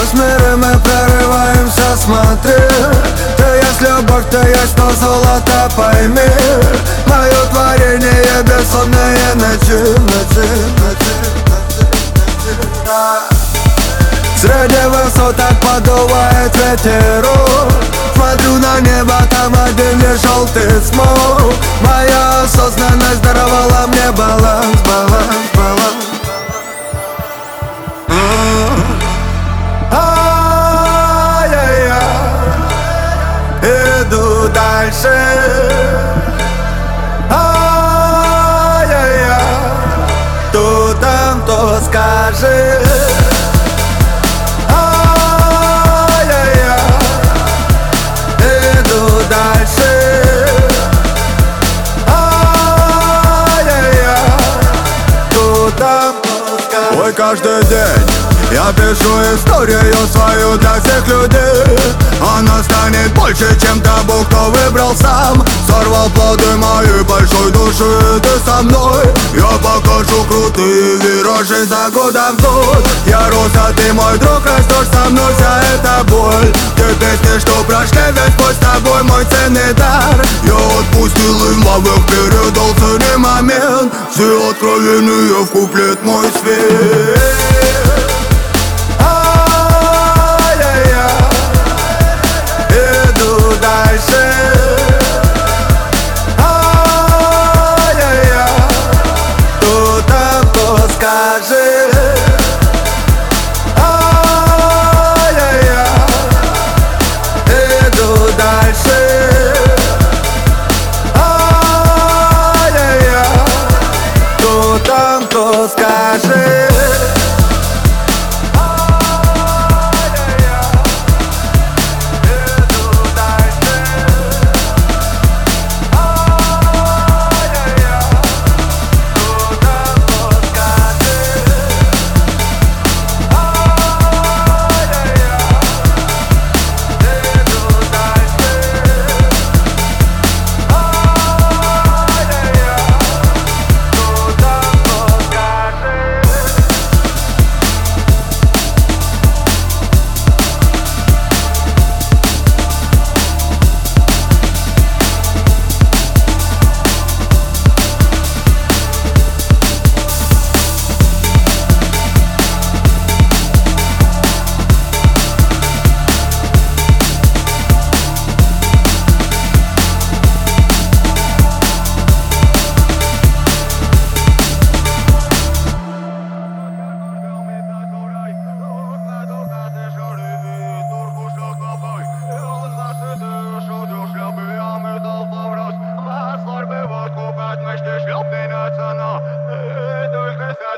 наш мир, и мы прорываемся, смотри. Ты есть любовь, ты есть то золото, пойми. Мое творение, бессонные ночи, Среди высоток подувает ветерок. Смотрю на небо, там один лишь желтый смог. Моя осознанность даровала мне баланс. Иду дальше. Кто там, кто скажет. Иду дальше. Кто там, кто скажет. Ой, каждый день я пишу историю свою для всех людей. Она станет больше, чем того, кто выбрал сам. Сорвал плоды моей большой души, ты со мной. Я покажу крутые виражи за года в год. Я рос, а ты мой друг, растешь со мной, вся эта боль. Те песни, что прошли весь путь с тобой, мой ценный дар. Я отпустил им лавых, передал ценный момент. Все откровенные в куплет мой свет.